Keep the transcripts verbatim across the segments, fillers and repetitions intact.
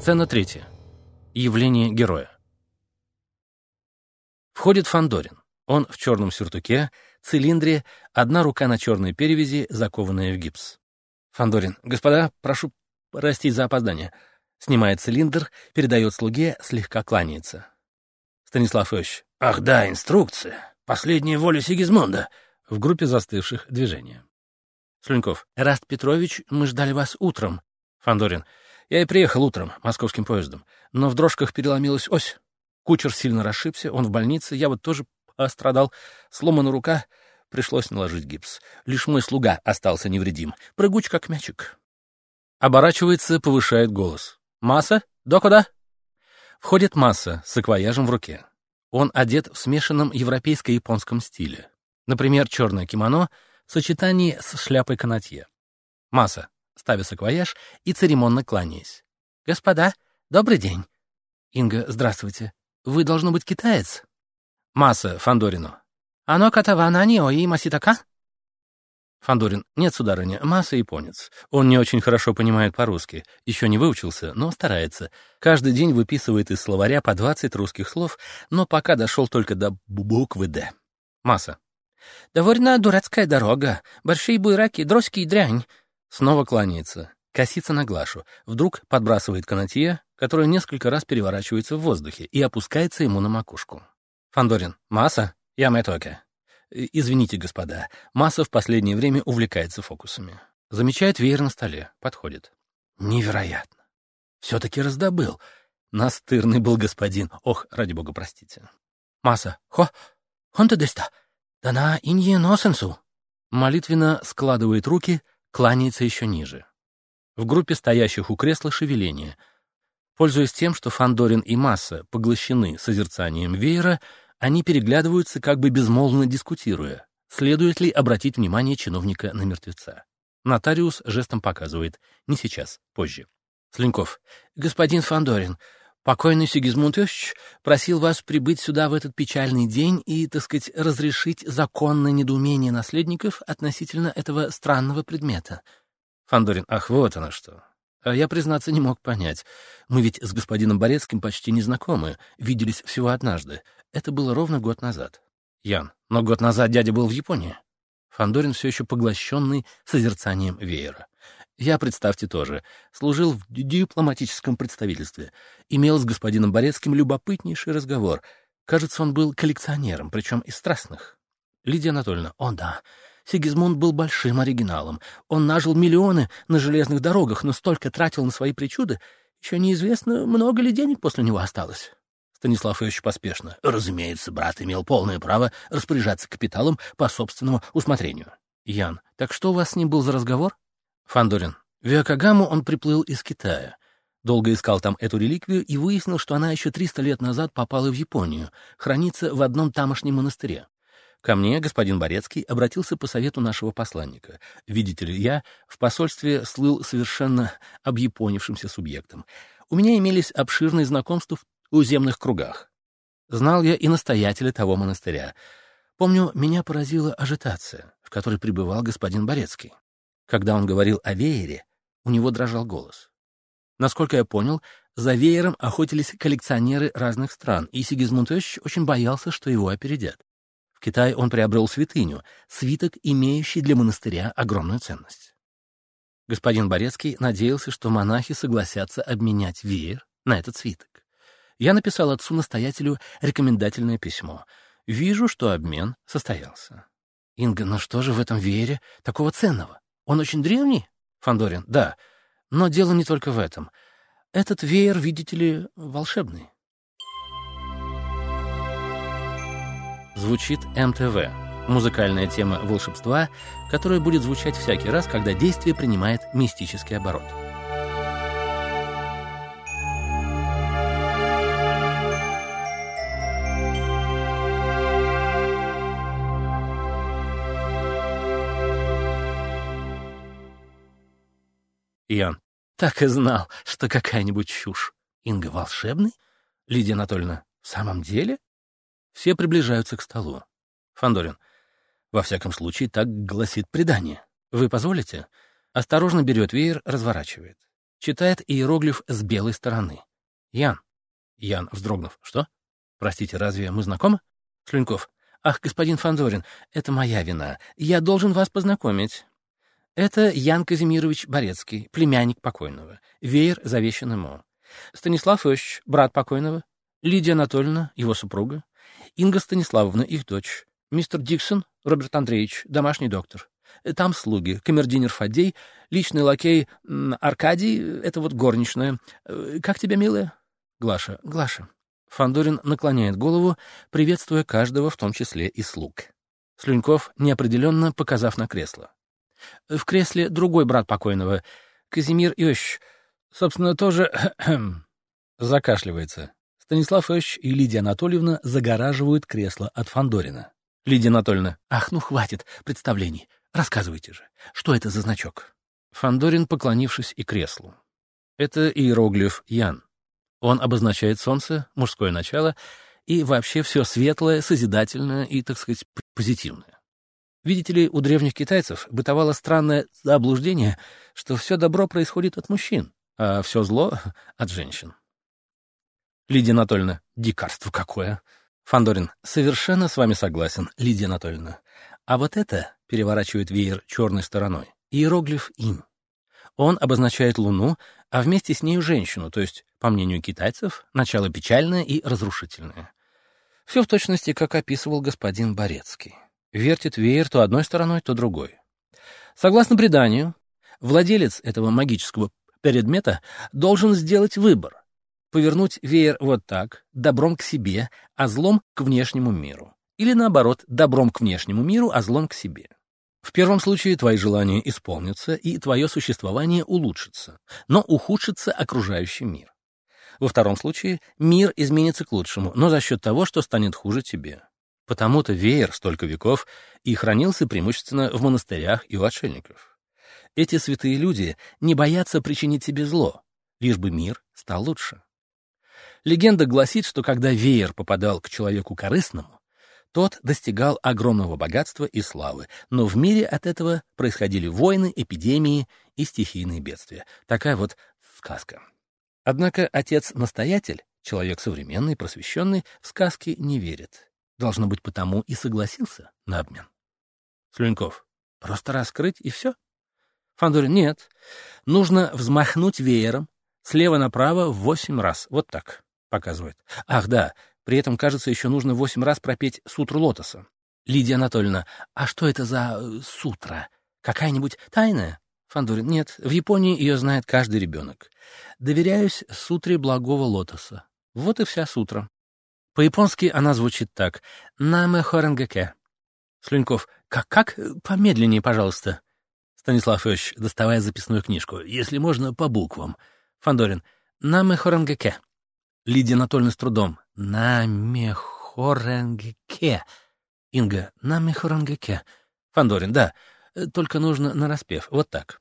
Сцена третья. Явление героя. Входит Фандорин. Он в черном сюртуке, цилиндре, одна рука на черной перевязи, закованная в гипс. Фандорин. Господа, прошу простить за опоздание. Снимает цилиндр, передает слуге, слегка кланяется. Станислав Ильич. Ах да, инструкция. Последняя воля Сигизмунда. В группе застывших движения. Слюньков. Эраст Петрович, мы ждали вас утром. Фандорин. Я и приехал утром, московским поездом, но в дрожках переломилась ось. Кучер сильно расшибся, он в больнице, я вот тоже пострадал. Сломана рука, пришлось наложить гипс. Лишь мой слуга остался невредим, прыгуч как мячик. Оборачивается, повышает голос. «Масса? До куда?» Входит Масса с саквояжем в руке. Он одет в смешанном европейско-японском стиле. Например, черное кимоно в сочетании с шляпой канатье. Масса, ставя саквояж и церемонно кланяясь. «Господа, добрый день». Инга, здравствуйте. Вы, должно быть, китаец? Масса Фандорину. «Ано катавана ниои маситака?» Фандорин. Нет, сударыня, Масса японец. Он не очень хорошо понимает по-русски. Еще не выучился, но старается. Каждый день выписывает из словаря по двадцать русских слов, но пока дошел только до буквы «Д». Масса. «Довольно дурацкая дорога. Большие буйраки, дрозки и дрянь». Снова кланяется, косится на Глашу, вдруг подбрасывает канатье, которое несколько раз переворачивается в воздухе и опускается ему на макушку. Фандорин. Масса? Я мэтоке. Извините, господа, Масса в последнее время увлекается фокусами. Замечает веер на столе, подходит. Невероятно. Все-таки раздобыл. Настырный был господин. Ох, ради бога, простите. Масса. Хо, хонте деста. Дана инье носенсу. Молитвенно складывает руки, кланяется еще ниже. В группе стоящих у кресла шевеление. Пользуясь тем, что Фандорин и Масса поглощены созерцанием веера, они переглядываются, как бы безмолвно дискутируя, следует ли обратить внимание чиновника на мертвеца. Нотариус жестом показывает. Не сейчас, позже. Слюньков. Господин Фандорин, покойный Сигизмунд Иосифович просил вас прибыть сюда в этот печальный день и, так сказать, разрешить законное недоумение наследников относительно этого странного предмета. Фандорин. Ах, вот оно что. А я, признаться, не мог понять. Мы ведь с господином Борецким почти не знакомы, виделись всего однажды. Это было ровно год назад. Ян. Но год назад дядя был в Японии. Фандорин все еще поглощенный созерцанием веера. Я, представьте, тоже, служил в дипломатическом представительстве. Имел с господином Борецким любопытнейший разговор. Кажется, он был коллекционером, причем из страстных. Лидия Анатольевна. О, да. Сигизмунд был большим оригиналом. Он нажил миллионы на железных дорогах, но столько тратил на свои причуды, еще неизвестно, много ли денег после него осталось. Станислав Ильич поспешно. Разумеется, брат имел полное право распоряжаться капиталом по собственному усмотрению. Ян. Так что у вас с ним был за разговор? Фандорин. В Иокогаму он приплыл из Китая. Долго искал там эту реликвию и выяснил, что она еще триста лет назад попала в Японию, хранится в одном тамошнем монастыре. Ко мне господин Борецкий обратился по совету нашего посланника. Видите ли, я в посольстве слыл совершенно объяпонившимся субъектом. У меня имелись обширные знакомства в туземных кругах. Знал я и настоятеля того монастыря. Помню, меня поразила ажитация, в которой пребывал господин Борецкий. Когда он говорил о веере, у него дрожал голос. Насколько я понял, за веером охотились коллекционеры разных стран, и Сигизмунд Иосифович очень боялся, что его опередят. В Китае он приобрел святыню, свиток, имеющий для монастыря огромную ценность. Господин Борецкий надеялся, что монахи согласятся обменять веер на этот свиток. Я написал отцу-настоятелю рекомендательное письмо. Вижу, что обмен состоялся. Инга, ну что же в этом веере такого ценного? Он очень древний? Фандорин, да. Но дело не только в этом. Этот веер, видите ли, волшебный. Звучит эм тэ вэ. Музыкальная тема волшебства, которая будет звучать всякий раз, когда действие принимает мистический оборот. Ян. Так и знал, что какая-нибудь чушь. Инга, волшебный? Лидия Анатольевна. В самом деле? Все приближаются к столу. Фандорин. Во всяком случае, так гласит предание. Вы позволите? Осторожно берет веер, разворачивает. Читает иероглиф с белой стороны. Ян. Ян, вздрогнув. Что? Простите, разве мы знакомы? Слюньков. Ах, господин Фандорин, это моя вина. Я должен вас познакомить. Это Ян Казимирович Борецкий, племянник покойного. Веер завещан ему. Станислав Иосифович, брат покойного. Лидия Анатольевна, его супруга. Инга Станиславовна, их дочь. Мистер Диксон, Роберт Андреевич, домашний доктор. Там слуги, камердинер Фадей, личный лакей Аркадий, это вот горничная. Как тебя, милая? Глаша. Глаша. Фандорин наклоняет голову, приветствуя каждого, в том числе и слуг. Слюньков, неопределенно показав на кресло. В кресле другой брат покойного, Казимир Иосифович. Собственно, тоже закашливается. Станислав Иосифович и Лидия Анатольевна загораживают кресло от Фандорина. Лидия Анатольевна. Ах, ну хватит представлений. Рассказывайте же, что это за значок? Фандорин, поклонившись и креслу. Это иероглиф Ян. Он обозначает солнце, мужское начало и вообще все светлое, созидательное и, так сказать, позитивное. Видите ли, у древних китайцев бытовало странное заблуждение, что все добро происходит от мужчин, а все зло — от женщин. Лидия Анатольевна. Дикарство какое! Фандорин. Совершенно с вами согласен, Лидия Анатольевна. А вот это, переворачивает веер черной стороной, иероглиф Ин. Он обозначает Луну, а вместе с нею женщину, то есть, по мнению китайцев, начало печальное и разрушительное. Все в точности, как описывал господин Борецкий. Вертит веер то одной стороной, то другой. Согласно преданию, владелец этого магического предмета должен сделать выбор. Повернуть веер вот так, добром к себе, а злом к внешнему миру. Или наоборот, добром к внешнему миру, а злом к себе. В первом случае твои желания исполнятся, и твое существование улучшится, но ухудшится окружающий мир. Во втором случае мир изменится к лучшему, но за счет того, что станет хуже тебе. Потому-то веер столько веков и хранился преимущественно в монастырях и у отшельников. Эти святые люди не боятся причинить себе зло, лишь бы мир стал лучше. Легенда гласит, что когда веер попадал к человеку корыстному, тот достигал огромного богатства и славы, но в мире от этого происходили войны, эпидемии и стихийные бедствия. Такая вот сказка. Однако отец-настоятель, человек современный, просвещенный, в сказки не верит. Должно быть, потому и согласился на обмен. Слюньков. Просто раскрыть и все? Фандорин. Нет. Нужно взмахнуть веером слева направо в восемь раз. Вот так показывает. Ах, да. При этом, кажется, еще нужно восемь раз пропеть сутру лотоса. Лидия Анатольевна. А что это за э, сутра? Какая-нибудь тайная? Фандорин. Нет, в Японии ее знает каждый ребенок. Доверяюсь сутре благого лотоса. Вот и вся сутра. По-японски она звучит так. Наме хоренгэке. Слюньков. Как-как? Помедленнее, пожалуйста. Станислав Иосифович, доставая записную книжку. Если можно, по буквам. Фандорин. Наме хоренгэке. Лидия Анатольевна с трудом. Наме хоренгэке. Инга. Наме хоренгэке. Фандорин. Да, только нужно нараспев. Вот так.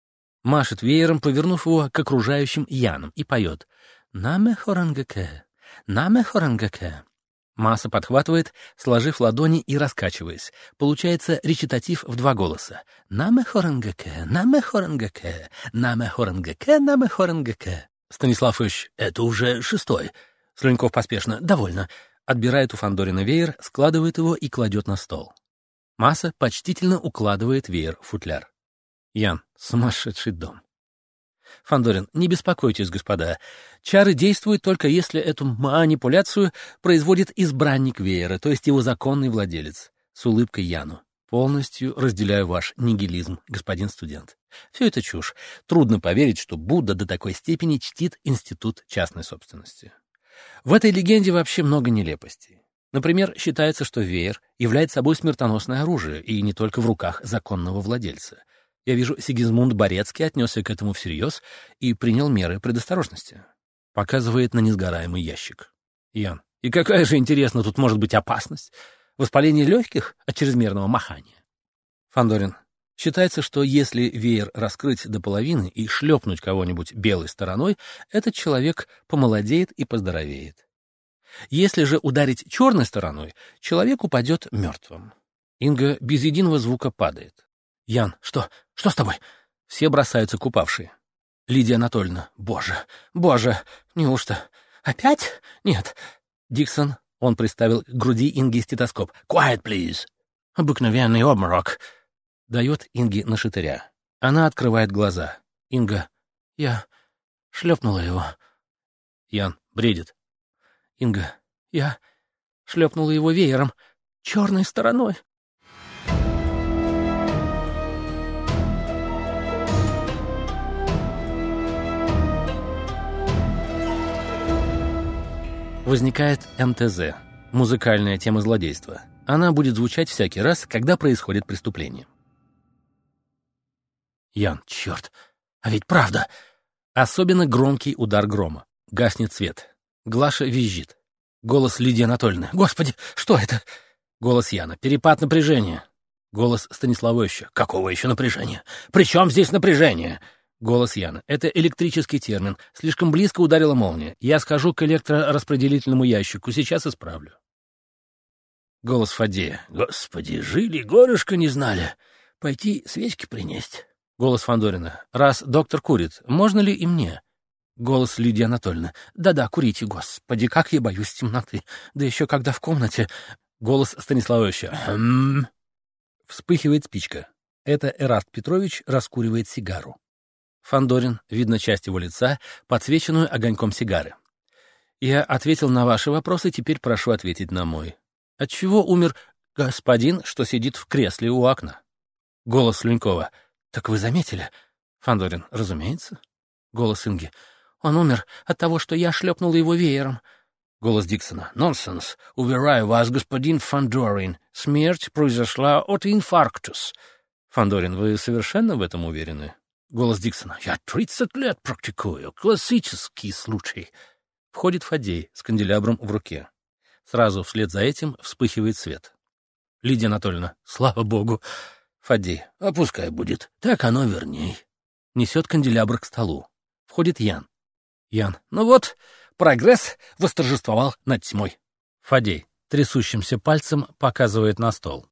Машет веером, повернув его к окружающим янам, и поет. Наме хоренгэке. Наме хоренгэке. Масса подхватывает, сложив ладони и раскачиваясь. Получается речитатив в два голоса. Наме хоренгэке, наме хоренгэке, наме хоренгэке, наме хоренгэке. Станислав Ильич, это уже шестой. Слюньков поспешно. Довольно. Отбирает у Фандорина веер, складывает его и кладет на стол. Масса почтительно укладывает веер в футляр. Ян. Сумасшедший дом. Фандорин. Не беспокойтесь, господа. Чары действуют только если эту манипуляцию производит избранник веера, то есть его законный владелец. С улыбкой Яну. Полностью разделяю ваш нигилизм, господин студент. Все это чушь. Трудно поверить, что Будда до такой степени чтит институт частной собственности. В этой легенде вообще много нелепостей. Например, считается, что веер является собой смертоносное оружие, и не только в руках законного владельца. Я вижу, Сигизмунд Борецкий отнесся к этому всерьез и принял меры предосторожности. Показывает на несгораемый ящик. Ян. И какая же, интересно, тут может быть опасность? Воспаление легких от чрезмерного махания? Фандорин. Считается, что если веер раскрыть до половины и шлепнуть кого-нибудь белой стороной, этот человек помолодеет и поздоровеет. Если же ударить черной стороной, человек упадет мертвым. Инга без единого звука падает. Ян, что? Что с тобой? Все бросаются к упавшей. Лидия Анатольевна. Боже, боже, неужто? Опять? Нет. Диксон. Он приставил к груди Инги стетоскоп. Quiet, please. Обыкновенный обморок. Дает Инге на шатыря. Она открывает глаза. Инга. Я шлепнула его. Ян. Бредит. Инга. Я шлепнула его веером. Черной стороной. Возникает эм тэ зэ — музыкальная тема злодейства. Она будет звучать всякий раз, когда происходит преступление. Ян, черт, а ведь правда. Особенно громкий удар грома. Гаснет свет. Глаша визжит. Голос Лидии Анатольевны. Господи, что это? Голос Яна. Перепад напряжения. Голос Станиславовича. Какого еще напряжения? При чем здесь напряжение? Голос Яна. Это электрический термин. Слишком близко ударила молния. Я схожу к электрораспределительному ящику. Сейчас исправлю. Голос Фадея. Господи, жили, горюшка не знали. Пойти свечки принесть. Голос Фандорина. Раз доктор курит, можно ли и мне? Голос Лидии Анатольевны. Да-да, курите, господи, как я боюсь темноты. Да еще когда в комнате. Голос Станиславовича. Хм. Вспыхивает спичка. Это Эраст Петрович раскуривает сигару. Фандорин, видно часть его лица, подсвеченную огоньком сигары. Я ответил на ваши вопросы, теперь прошу ответить на мой. Отчего умер господин, что сидит в кресле у окна? Голос Люнькова. Так вы заметили? Фандорин. Разумеется. Голос Инги. Он умер от того, что я шлепнула его веером. Голос Диксона. Нонсенс. Уверяю вас, господин Фандорин, смерть произошла от инфарктус. Фандорин. Вы совершенно в этом уверены? Голос Диксона. Я тридцать лет практикую. Классический случай. Входит Фадей с канделябром в руке. Сразу вслед за этим вспыхивает свет. Лидия Анатольевна. Слава богу. Фадей. А пускай будет. Так оно верней. Несет канделябр к столу. Входит Ян. Ян. Ну вот, прогресс восторжествовал над тьмой. Фадей трясущимся пальцем показывает на стол.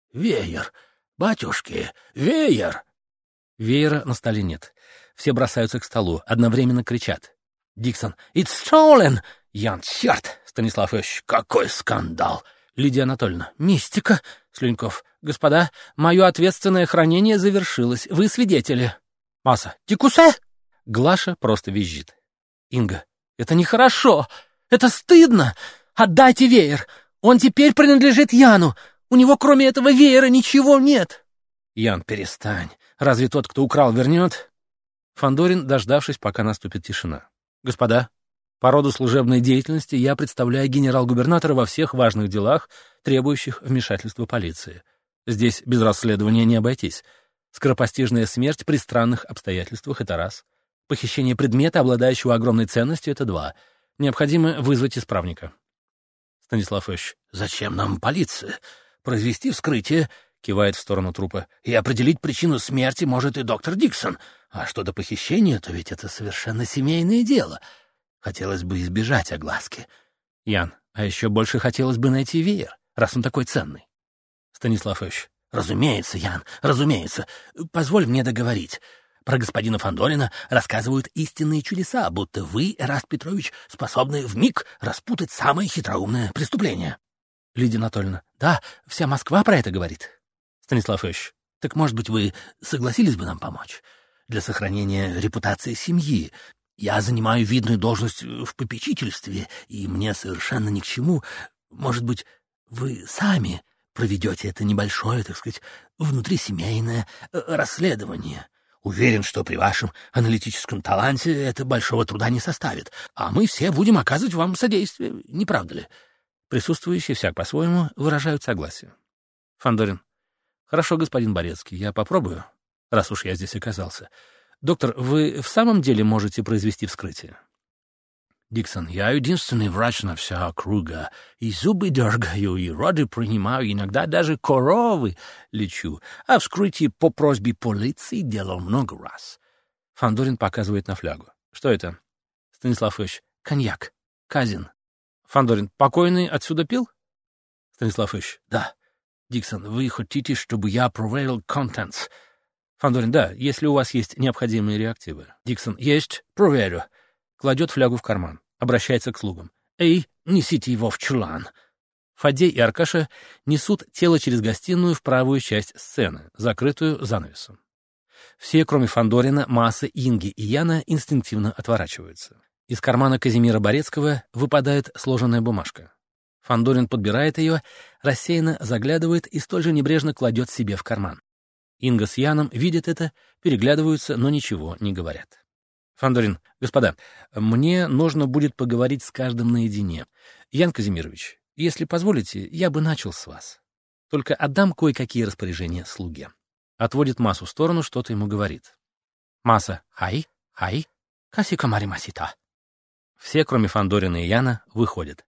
Веер. Батюшки, веер. Веера на столе нет. Все бросаются к столу, одновременно кричат. Диксон. It's stolen! Ян. Черт! Станислав Ильич. Какой скандал! Лидия Анатольевна. Мистика. Слюньков. Господа, мое ответственное хранение завершилось. Вы свидетели. Маса. Тикусе! Глаша просто визжит. Инга. Это нехорошо. Это стыдно. Отдайте веер. Он теперь принадлежит Яну. У него кроме этого веера ничего нет. Ян. Перестань. Разве тот, кто украл, вернет? Фандорин, дождавшись, пока наступит тишина. Господа, по роду служебной деятельности я представляю генерал-губернатора во всех важных делах, требующих вмешательства полиции. Здесь без расследования не обойтись. Скоропостижная смерть при странных обстоятельствах — это раз. Похищение предмета, обладающего огромной ценностью — это два. Необходимо вызвать исправника. Станислав Ильич. Зачем нам полиция? Произвести вскрытие, кивает в сторону трупа, и определить причину смерти может и доктор Диксон. А что до похищения, то ведь это совершенно семейное дело. Хотелось бы избежать огласки. Ян. А еще больше хотелось бы найти веер, раз он такой ценный. Станислав Ильич. Разумеется, Ян, разумеется. Позволь мне договорить. Про господина Фандорина рассказывают истинные чудеса, будто вы, Эраст Петрович, способны вмиг распутать самое хитроумное преступление. Лидия Анатольевна. Да, вся Москва про это говорит. Станислав Ильич. Так, может быть, вы согласились бы нам помочь? Для сохранения репутации семьи. Я занимаю видную должность в попечительстве, и мне совершенно ни к чему. Может быть, вы сами проведете это небольшое, так сказать, внутрисемейное расследование. Уверен, что при вашем аналитическом таланте это большого труда не составит, а мы все будем оказывать вам содействие, не правда ли? Присутствующие всяк по-своему выражают согласие. Фандорин. Хорошо, господин Борецкий, я попробую, раз уж я здесь оказался. Доктор, вы в самом деле можете произвести вскрытие? Диксон. Я единственный врач на вся округа. И зубы дергаю, и роды принимаю, иногда даже коровы лечу. А вскрытие по просьбе полиции делал много раз. Фандорин показывает на флягу. Что это? Станислав Ильич. Коньяк. Казин. Фандорин. Покойный отсюда пил? Станислав Ильич. Да. Диксон. Вы хотите, чтобы я проверил контентс? Фандорин, да, если у вас есть необходимые реактивы. Диксон, есть, проверю. Кладет флягу в карман. Обращается к слугам. Эй, несите его в чулан. Фадей и Аркаша несут тело через гостиную в правую часть сцены, закрытую занавесом. Все, кроме Фандорина, Масы, Инги и Яна, инстинктивно отворачиваются. Из кармана Казимира Борецкого выпадает сложенная бумажка. Фандорин подбирает ее, рассеянно заглядывает и столь же небрежно кладет себе в карман. Инга с Яном видят это, переглядываются, но ничего не говорят. Фандорин, господа, мне нужно будет поговорить с каждым наедине. Ян Казимирович, если позволите, я бы начал с вас. Только отдам кое-какие распоряжения слуге. Отводит Масу в сторону, что-то ему говорит. Маса, хай, хай, касика маримасита. Все, кроме Фандорина и Яна, выходят.